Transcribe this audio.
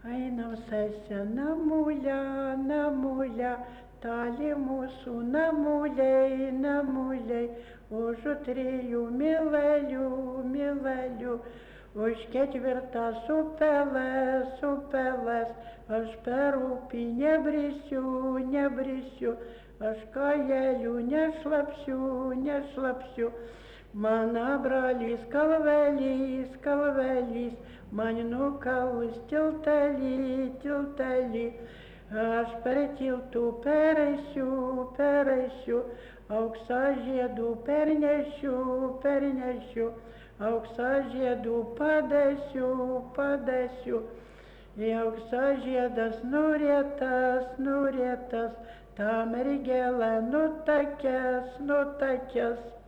Einam sese namulia, namulia, tali mūsų namuliai, namuliai, už trijų milelių, milelių, už ketvirtas upeles, upeles, aš per upį nebrisiu, nebrisiu, aš kajelių nešlapsiu, nešlapsiu. Mano brolis kalvelys, kalvelys, man nukalus tiltelį, tiltelį. Aš per tiltų pereisiu, pereisiu, auksą žiedų pernešiu, pernešiu, auksą žiedų padėsiu, padėsiu. Į auksą žiedas nurėtas, nurėtas, ta mergelė nutakęs, nutakęs.